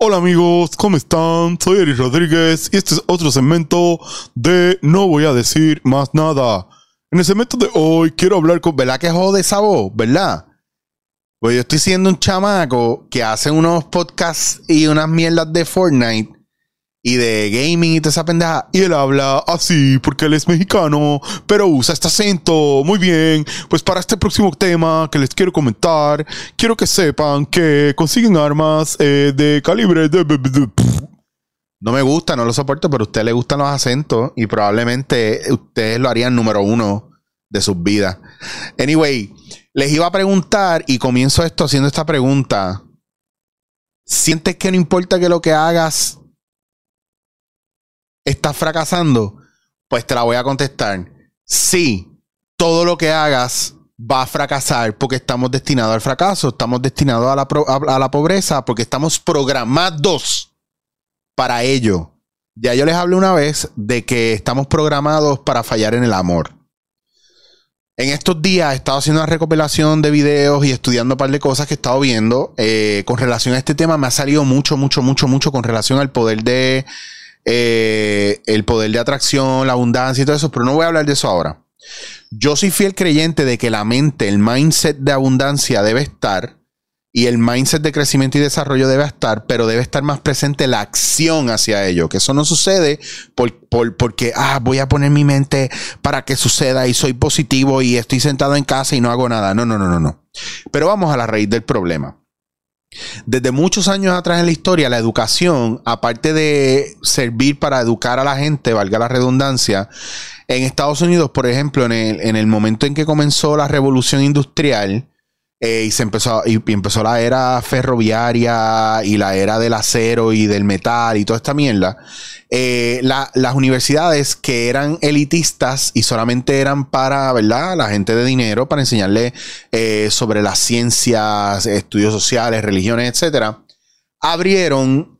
Hola amigos, ¿cómo están? Soy Eric Rodríguez y este es otro segmento de No Voy a Decir Más Nada. En el segmento de hoy quiero hablar con... ¿Verdad que jode esa voz? ¿Verdad? Pues yo estoy siendo un chamaco que hace unos podcasts y unas mierdas de Fortnite y de gaming y toda esa pendeja. Y él habla así porque él es mexicano, pero usa este acento. Muy bien. Pues para este próximo tema que les quiero comentar, quiero que sepan que consiguen armas de calibre de... No me gusta, no lo soporto, pero a usted le gustan los acentos y probablemente ustedes lo harían número uno de sus vidas. Anyway, les iba a preguntar y comienzo esto haciendo esta pregunta. ¿Sientes que no importa que lo que hagas estás fracasando? Pues te la voy a contestar. Sí, todo lo que hagas va a fracasar porque estamos destinados al fracaso. Estamos destinados a la pobreza porque estamos programados para ello. Ya yo les hablé una vez de que estamos programados para fallar en el amor. En estos días he estado haciendo una recopilación de videos y estudiando un par de cosas que he estado viendo. Con relación a este tema me ha salido mucho con relación al poder de... el poder de atracción, la abundancia y todo eso, pero no voy a hablar de eso ahora. Yo soy fiel creyente de que la mente, el mindset de abundancia debe estar y el mindset de crecimiento y desarrollo debe estar, pero debe estar más presente la acción hacia ello, que eso no sucede porque voy a poner mi mente para que suceda y soy positivo y estoy sentado en casa y no hago nada. No. Pero vamos a la raíz del problema. Desde muchos años atrás en la historia, la educación, aparte de servir para educar a la gente, valga la redundancia, en Estados Unidos, por ejemplo, en el momento en que comenzó la revolución industrial y empezó la era ferroviaria y la era del acero y del metal y toda esta mierda, las universidades que eran elitistas y solamente eran para, ¿verdad?, la gente de dinero, para enseñarle sobre las ciencias, estudios sociales, religiones, etcétera, abrieron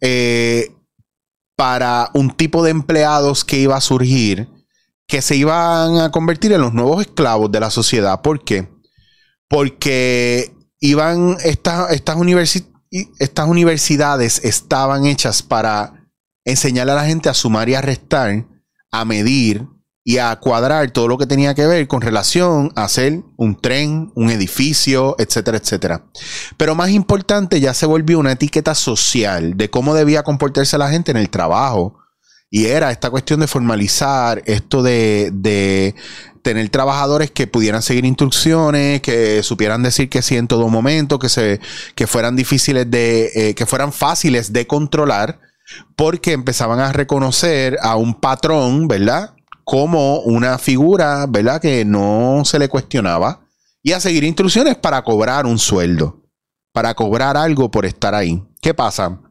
para un tipo de empleados que iba a surgir, que se iban a convertir en los nuevos esclavos de la sociedad. ¿Por qué? Porque iban estas universidades estaban hechas para enseñarle a la gente a sumar y a restar, a medir y a cuadrar todo lo que tenía que ver con relación a hacer un tren, un edificio, etcétera, etcétera. Pero más importante, ya se volvió una etiqueta social de cómo debía comportarse la gente en el trabajo. Y era esta cuestión de formalizar esto de tener trabajadores que pudieran seguir instrucciones, que supieran decir que sí en todo momento, que fueran que fueran fáciles de controlar, porque empezaban a reconocer a un patrón, ¿verdad?, como una figura, ¿verdad?, que no se le cuestionaba, y a seguir instrucciones para cobrar un sueldo, para cobrar algo por estar ahí. ¿Qué pasa?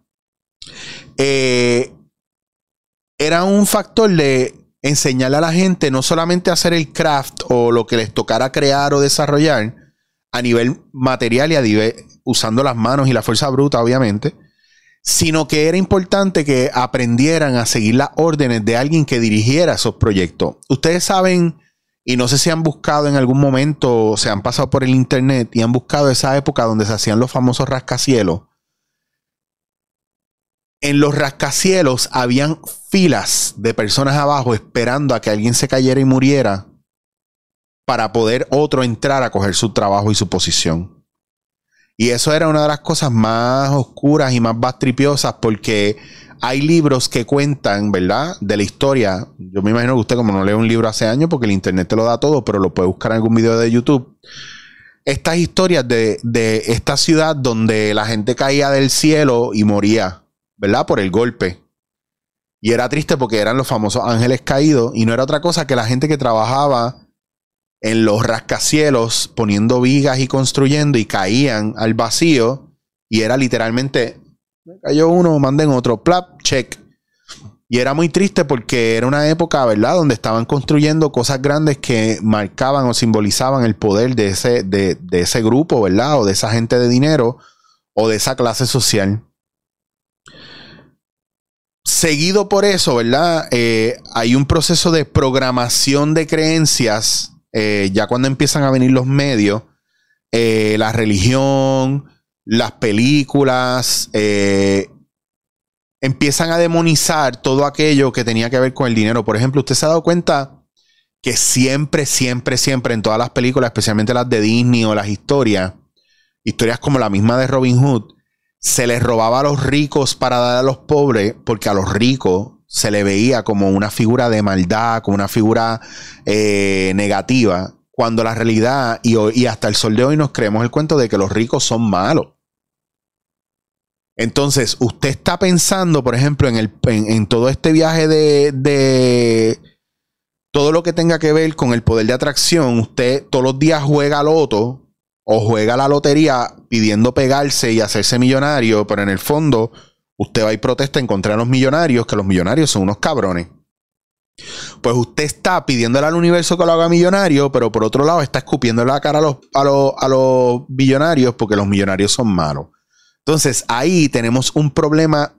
Era un factor de enseñarle a la gente no solamente a hacer el craft o lo que les tocara crear o desarrollar a nivel material y usando las manos y la fuerza bruta, obviamente, sino que era importante que aprendieran a seguir las órdenes de alguien que dirigiera esos proyectos. Ustedes saben, y no sé si han buscado en algún momento, se han pasado por el internet y han buscado esa época donde se hacían los famosos rascacielos. En los rascacielos habían filas de personas abajo esperando a que alguien se cayera y muriera para poder otro entrar a coger su trabajo y su posición. Y eso era una de las cosas más oscuras y más bastripiosas, porque hay libros que cuentan, ¿verdad?, de la historia. Yo me imagino que usted, como no lee un libro hace años, porque el internet te lo da todo, pero lo puede buscar en algún video de YouTube. Estas historias de esta ciudad donde la gente caía del cielo y moría, ¿verdad?, por el golpe. Y era triste porque eran los famosos ángeles caídos y no era otra cosa que la gente que trabajaba en los rascacielos poniendo vigas y construyendo y caían al vacío y era literalmente, cayó uno, manden otro, plap, check. Y era muy triste porque era una época, ¿verdad?, donde estaban construyendo cosas grandes que marcaban o simbolizaban el poder de ese grupo, ¿verdad?, o de esa gente de dinero o de esa clase social. Seguido por eso, ¿verdad?, hay un proceso de programación de creencias, ya cuando empiezan a venir los medios, la religión, las películas, empiezan a demonizar todo aquello que tenía que ver con el dinero. Por ejemplo, usted se ha dado cuenta que siempre en todas las películas, especialmente las de Disney o las historias como la misma de Robin Hood, se les robaba a los ricos para dar a los pobres, porque a los ricos se le veía como una figura de maldad, como una figura negativa, cuando la realidad, y hasta el sol de hoy nos creemos el cuento de que los ricos son malos. Entonces, usted está pensando, por ejemplo, en todo este viaje de todo lo que tenga que ver con el poder de atracción. Usted todos los días juega loto o juega la lotería pidiendo pegarse y hacerse millonario, pero en el fondo usted va y protesta en contra de los millonarios, que los millonarios son unos cabrones. Pues usted está pidiéndole al universo que lo haga millonario, pero por otro lado está escupiéndole la cara a los millonarios porque los millonarios son malos. Entonces ahí tenemos un problema,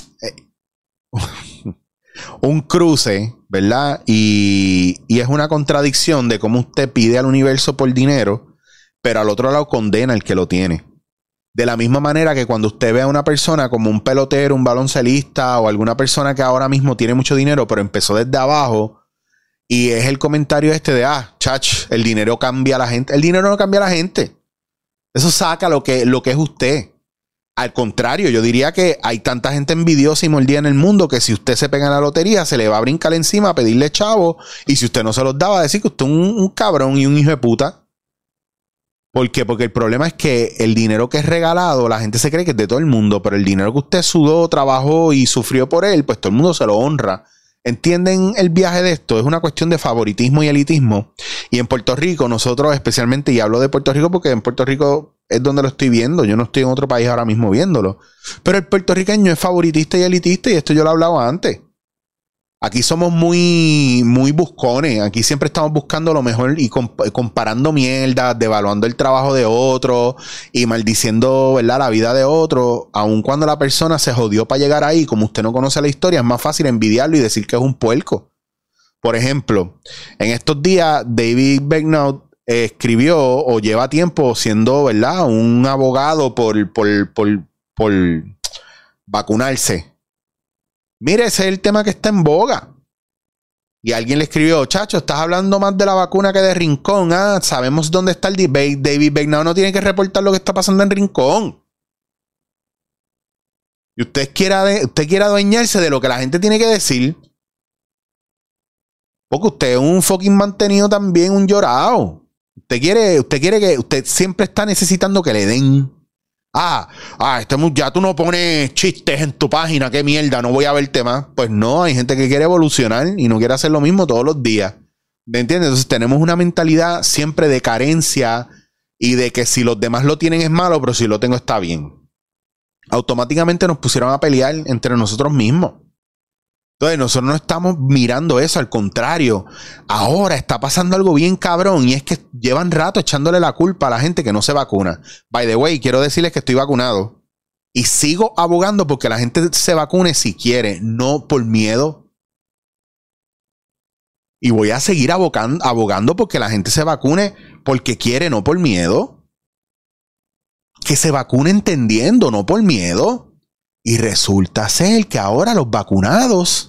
un cruce, ¿verdad? Y es una contradicción de cómo usted pide al universo por dinero, pero al otro lado condena al que lo tiene. De la misma manera que cuando usted ve a una persona como un pelotero, un baloncelista o alguna persona que ahora mismo tiene mucho dinero, pero empezó desde abajo, y es el comentario este de, el dinero cambia a la gente. El dinero no cambia a la gente. Eso saca lo que es usted. Al contrario, yo diría que hay tanta gente envidiosa y mordida en el mundo que si usted se pega en la lotería, se le va a brincar encima a pedirle chavo, y si usted no se los da, va a decir que usted es un cabrón y un hijo de puta. ¿Por qué? Porque el problema es que el dinero que es regalado, la gente se cree que es de todo el mundo, pero el dinero que usted sudó, trabajó y sufrió por él, pues todo el mundo se lo honra. ¿Entienden el viaje de esto? Es una cuestión de favoritismo y elitismo. Y en Puerto Rico, nosotros especialmente, y hablo de Puerto Rico porque en Puerto Rico es donde lo estoy viendo, yo no estoy en otro país ahora mismo viéndolo, pero el puertorriqueño es favoritista y elitista, y esto yo lo he hablado antes. Aquí somos muy buscones. Aquí siempre estamos buscando lo mejor y comparando mierdas, devaluando el trabajo de otro y maldiciendo, ¿verdad?, la vida de otro. Aun cuando la persona se jodió para llegar ahí, como usted no conoce la historia, es más fácil envidiarlo y decir que es un puerco. Por ejemplo, en estos días, David Begnaud escribió o lleva tiempo siendo, ¿verdad?, un abogado por vacunarse. Mire, ese es el tema que está en boga. Y alguien le escribió, chacho, estás hablando más de la vacuna que de Rincón. Sabemos dónde está el debate. David Begnaud no tiene que reportar lo que está pasando en Rincón. Y usted quiere adueñarse de lo que la gente tiene que decir. Porque usted es un fucking mantenido también, un llorado. Usted siempre está necesitando que le den. Ya tú no pones chistes en tu página, qué mierda, no voy a verte más. Pues no, hay gente que quiere evolucionar y no quiere hacer lo mismo todos los días. ¿Me entiendes? Entonces tenemos una mentalidad siempre de carencia y de que si los demás lo tienen es malo, pero si lo tengo está bien. Automáticamente nos pusieron a pelear entre nosotros mismos. Entonces nosotros no estamos mirando eso, al contrario. Ahora está pasando algo bien cabrón, y es que llevan rato echándole la culpa a la gente que no se vacuna. By the way, quiero decirles que estoy vacunado y sigo abogando porque la gente se vacune si quiere, no por miedo. Y voy a seguir abogando porque la gente se vacune porque quiere, no por miedo. Que se vacune entendiendo, no por miedo. Y resulta ser que ahora los vacunados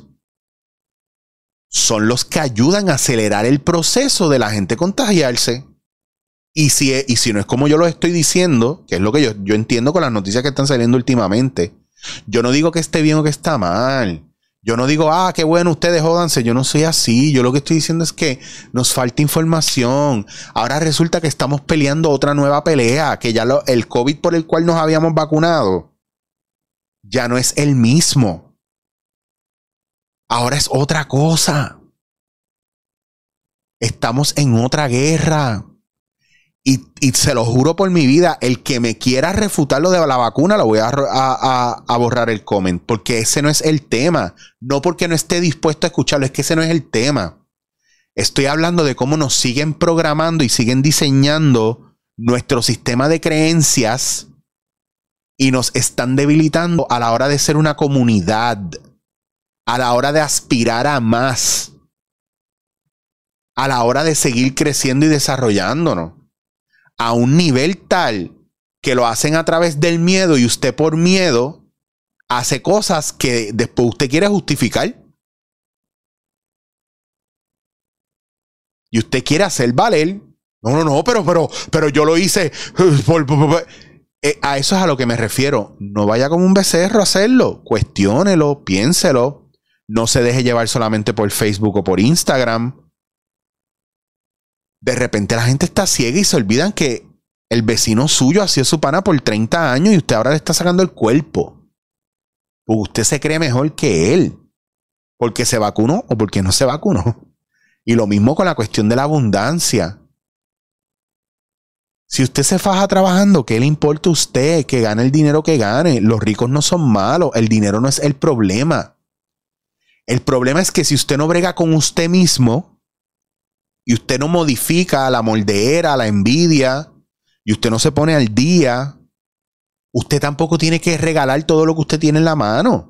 son los que ayudan a acelerar el proceso de la gente contagiarse. Y si no es como yo lo estoy diciendo, que es lo que yo entiendo con las noticias que están saliendo últimamente, yo no digo que esté bien o que está mal. Yo no digo, qué bueno, ustedes jódanse. Yo no soy así. Yo lo que estoy diciendo es que nos falta información. Ahora resulta que estamos peleando otra nueva pelea, que ya el COVID por el cual nos habíamos vacunado ya no es el mismo. Ahora es otra cosa. Estamos en otra guerra. Y se lo juro por mi vida, el que me quiera refutar lo de la vacuna, lo voy a borrar el comment. Porque ese no es el tema. No porque no esté dispuesto a escucharlo, es que ese no es el tema. Estoy hablando de cómo nos siguen programando y siguen diseñando nuestro sistema de creencias y nos están debilitando a la hora de ser una comunidad, a la hora de aspirar a más, a la hora de seguir creciendo y desarrollándonos a un nivel tal que lo hacen a través del miedo, y usted por miedo hace cosas que después usted quiere justificar. Y usted quiere hacer valer. No, pero yo lo hice. A eso es a lo que me refiero. No vaya como un becerro a hacerlo. Cuestiónelo, piénselo. No se deje llevar solamente por Facebook o por Instagram. De repente la gente está ciega y se olvidan que el vecino suyo ha sido su pana por 30 años y usted ahora le está sacando el cuerpo. Porque usted se cree mejor que él. Porque se vacunó o porque no se vacunó. Y lo mismo con la cuestión de la abundancia. Si usted se faja trabajando, ¿qué le importa a usted? Que gane el dinero que gane. Los ricos no son malos. El dinero no es el problema. El problema es que si usted no brega con usted mismo y usted no modifica la moldera, la envidia, y usted no se pone al día, usted tampoco tiene que regalar todo lo que usted tiene en la mano.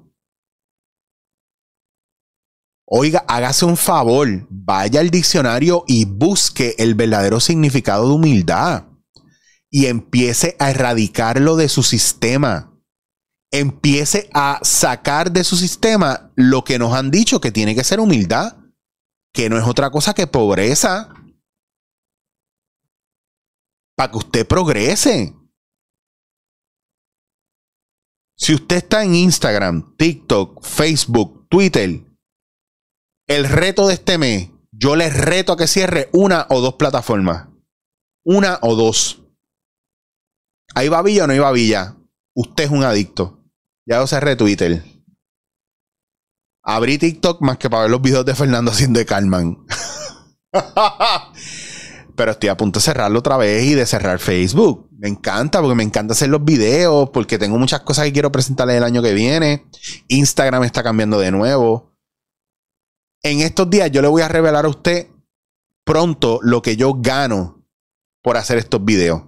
Oiga, hágase un favor, vaya al diccionario y busque el verdadero significado de humildad y empiece a erradicarlo de su sistema. Empiece a sacar de su sistema lo que nos han dicho que tiene que ser humildad, que no es otra cosa que pobreza, para que usted progrese. Si usted está en Instagram, TikTok, Facebook, Twitter, el reto de este mes, yo les reto a que cierre 1 o 2 plataformas. 1 o 2. ¿Hay babilla o no hay babilla? Usted es un adicto. Ya yo cerré Twitter. Abrí TikTok más que para ver los videos de Fernando haciendo de Carmen. Pero estoy a punto de cerrarlo otra vez y de cerrar Facebook. Me encanta porque me encanta hacer los videos, porque tengo muchas cosas que quiero presentarles el año que viene. Instagram está cambiando de nuevo. En estos días yo le voy a revelar a usted pronto lo que yo gano por hacer estos videos.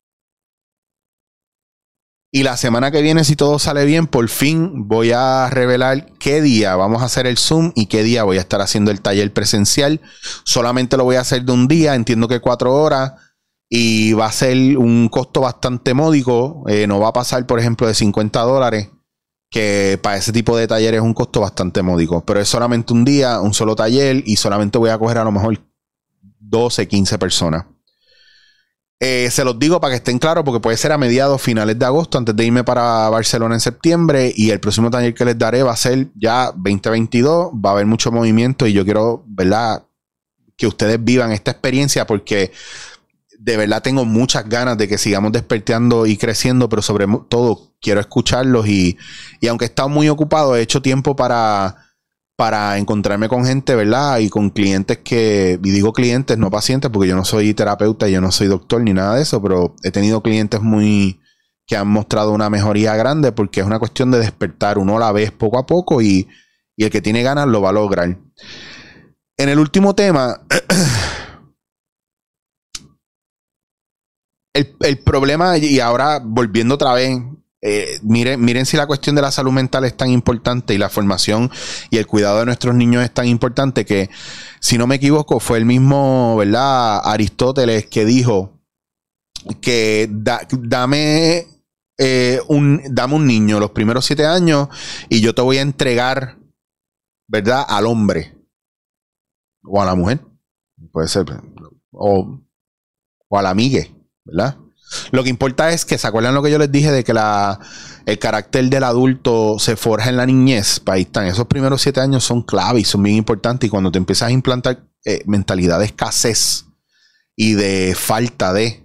Y la semana que viene, si todo sale bien, por fin voy a revelar qué día vamos a hacer el Zoom y qué día voy a estar haciendo el taller presencial. Solamente lo voy a hacer de un día, entiendo que 4 horas, y va a ser un costo bastante módico. No va a pasar, por ejemplo, de $50, que para ese tipo de talleres es un costo bastante módico. Pero es solamente un día, un solo taller, y solamente voy a coger a lo mejor 12, 15 personas. Se los digo para que estén claros, porque puede ser a mediados, finales de agosto, antes de irme para Barcelona en septiembre. Y el próximo taller que les daré va a ser ya 2022. Va a haber mucho movimiento y yo quiero, ¿verdad?, que ustedes vivan esta experiencia, porque de verdad tengo muchas ganas de que sigamos despertando y creciendo, pero sobre todo quiero escucharlos. Y aunque he estado muy ocupado, he hecho tiempo para encontrarme con gente, ¿verdad? Y con clientes y digo clientes, no pacientes, porque yo no soy terapeuta, yo no soy doctor ni nada de eso, pero he tenido clientes que han mostrado una mejoría grande, porque es una cuestión de despertar. Uno la ve poco a poco y el que tiene ganas lo va a lograr. En el último tema, el problema, y ahora volviendo otra vez, miren si la cuestión de la salud mental es tan importante y la formación y el cuidado de nuestros niños es tan importante, que, si no me equivoco, fue el mismo, ¿verdad?, Aristóteles, que dijo que dame un niño los primeros 7 años y yo te voy a entregar, ¿verdad?, al hombre o a la mujer, puede ser, o a la amigue, ¿verdad? Lo que importa es que, ¿se acuerdan lo que yo les dije de que el carácter del adulto se forja en la niñez? Ahí están. Esos primeros 7 años son clave y son bien importantes. Y cuando te empiezas a implantar mentalidad de escasez y de falta de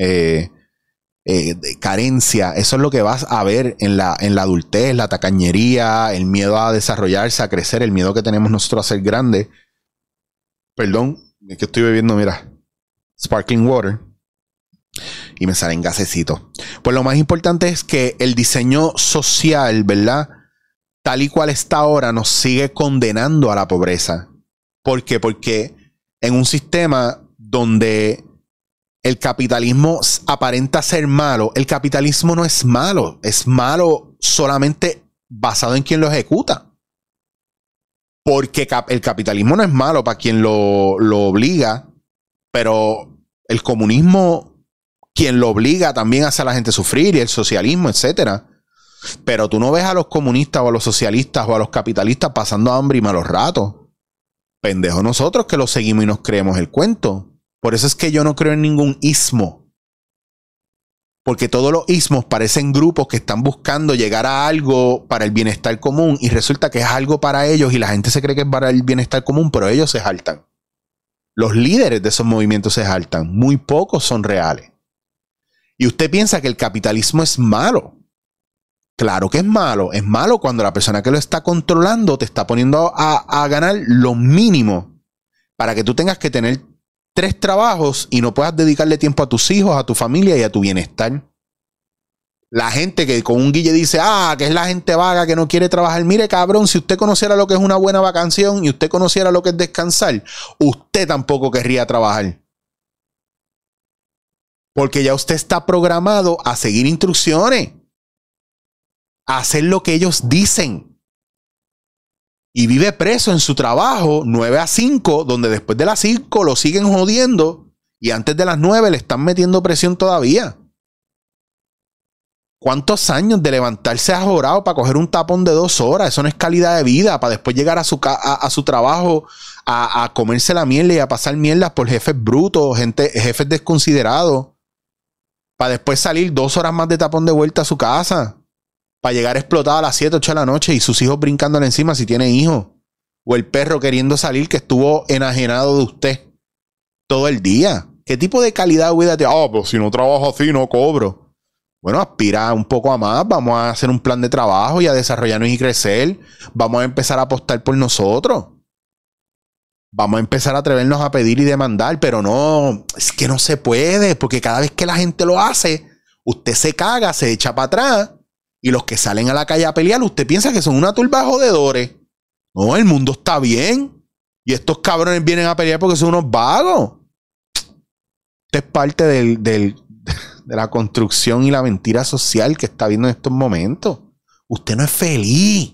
carencia, eso es lo que vas a ver en la adultez, la tacañería, el miedo a desarrollarse, a crecer, el miedo que tenemos nosotros a ser grandes. Perdón, es que estoy bebiendo, mira, sparkling water. Y me salen gasecitos. Pues lo más importante es que el diseño social, ¿verdad?, tal y cual está ahora, nos sigue condenando a la pobreza. ¿Por qué? Porque en un sistema donde el capitalismo aparenta ser malo, el capitalismo no es malo. Es malo solamente basado en quien lo ejecuta. Porque el capitalismo no es malo para quien lo obliga, pero el comunismo, quien lo obliga, también hace a la gente sufrir, y el socialismo, etcétera. Pero tú no ves a los comunistas o a los socialistas o a los capitalistas pasando hambre y malos ratos. Pendejos nosotros que los seguimos y nos creemos el cuento. Por eso es que yo no creo en ningún ismo. Porque todos los ismos parecen grupos que están buscando llegar a algo para el bienestar común y resulta que es algo para ellos y la gente se cree que es para el bienestar común, pero ellos se jaltan. Los líderes de esos movimientos se jaltan. Muy pocos son reales. Y usted piensa que el capitalismo es malo. Claro que es malo. Es malo cuando la persona que lo está controlando te está poniendo a ganar lo mínimo para que tú tengas que tener 3 trabajos y no puedas dedicarle tiempo a tus hijos, a tu familia y a tu bienestar. La gente que con un guille dice, que es la gente vaga que no quiere trabajar. Mire, cabrón, si usted conociera lo que es una buena vacación y usted conociera lo que es descansar, usted tampoco querría trabajar. Porque ya usted está programado a seguir instrucciones. A hacer lo que ellos dicen. Y vive preso en su trabajo 9 a 5, donde después de las 5 lo siguen jodiendo y antes de las 9 le están metiendo presión todavía. ¿Cuántos años de levantarse ajorado para coger un tapón de 2 horas? Eso no es calidad de vida. Para después llegar a su trabajo a comerse la mierda y a pasar mierdas por jefes brutos, jefes desconsiderados. Para después salir 2 horas más de tapón de vuelta a su casa. Para llegar explotado a las 7, 8 de la noche y sus hijos brincándole encima si tiene hijos. O el perro queriendo salir que estuvo enajenado de usted todo el día. ¿Qué tipo de calidad de vida te... pues si no trabajo así no cobro. Bueno, aspira un poco a más. Vamos a hacer un plan de trabajo y a desarrollarnos y crecer. Vamos a empezar a apostar por nosotros. Vamos a empezar a atrevernos a pedir y demandar. Pero no, es que no se puede. Porque cada vez que la gente lo hace, usted se caga, se echa para atrás. Y los que salen a la calle a pelear, usted piensa que son una turba de jodedores. No, el mundo está bien. Y estos cabrones vienen a pelear porque son unos vagos. Esto es parte de la construcción y la mentira social que está viendo en estos momentos. Usted no es feliz.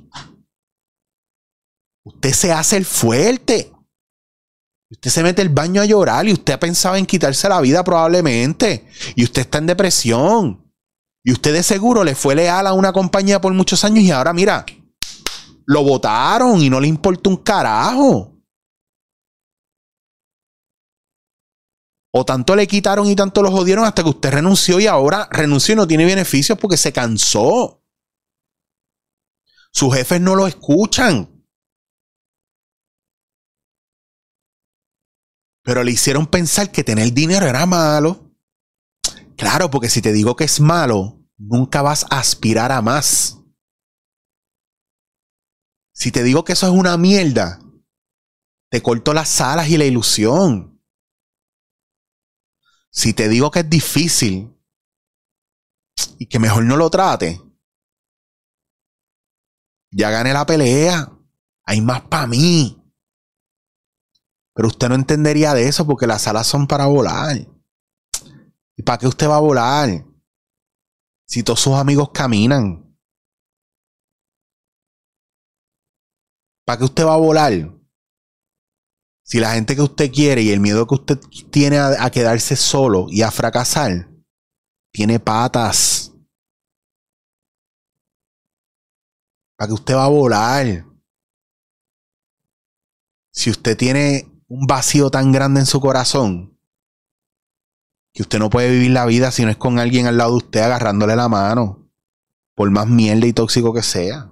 Usted se hace el fuerte. Usted se mete al baño a llorar y usted ha pensado en quitarse la vida probablemente. Y usted está en depresión. Y usted de seguro le fue leal a una compañía por muchos años y ahora, mira, lo votaron y no le importa un carajo. O tanto le quitaron y tanto lo jodieron hasta que usted renunció y ahora renunció y no tiene beneficios porque se cansó. Sus jefes no lo escuchan. Pero le hicieron pensar que tener dinero era malo. Claro, porque si te digo que es malo, nunca vas a aspirar a más. Si te digo que eso es una mierda, te corto las alas y la ilusión. Si te digo que es difícil y que mejor no lo trate, ya gané la pelea. Hay más para mí. Pero usted no entendería de eso porque las alas son para volar. ¿Y para qué usted va a volar? Si todos sus amigos caminan. ¿Para qué usted va a volar? Si la gente que usted quiere y el miedo que usted tiene a quedarse solo y a fracasar, tiene patas. ¿Para qué usted va a volar? Si usted tiene un vacío tan grande en su corazón, que usted no puede vivir la vida si no es con alguien al lado de usted agarrándole la mano, por más mierda y tóxico que sea.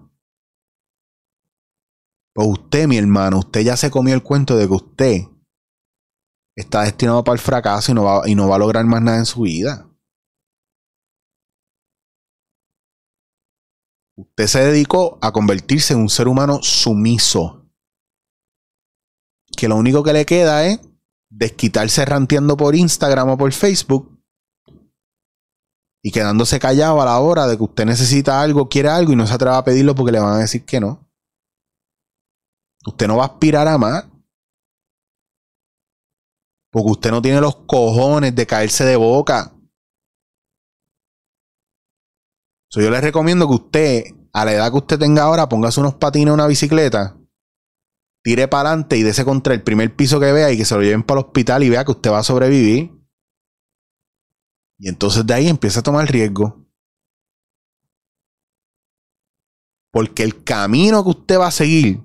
Pues usted, mi hermano, usted ya se comió el cuento de que usted está destinado para el fracaso y no va a lograr más nada en su vida. Usted se dedicó a convertirse en un ser humano sumiso, que lo único que le queda es desquitarse ranteando por Instagram o por Facebook y quedándose callado a la hora de que usted necesita algo, quiere algo y no se atreva a pedirlo porque le van a decir que no. Usted no va a aspirar a más porque usted no tiene los cojones de caerse de boca. Yo le recomiendo que usted, a la edad que usted tenga ahora, póngase unos patines a una bicicleta, tire para adelante y dese contra el primer piso que vea y que se lo lleven para el hospital y vea que usted va a sobrevivir. Y entonces de ahí empieza a tomar riesgo. Porque el camino que usted va a seguir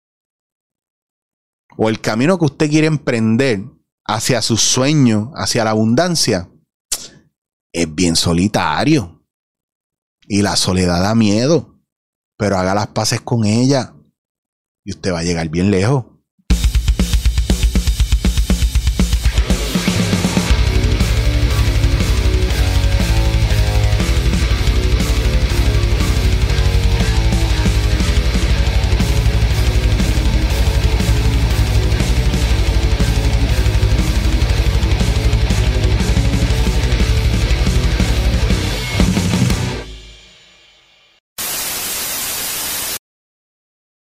o el camino que usted quiere emprender hacia sus sueños, hacia la abundancia, es bien solitario. Y la soledad da miedo. Pero haga las paces con ella y usted va a llegar bien lejos.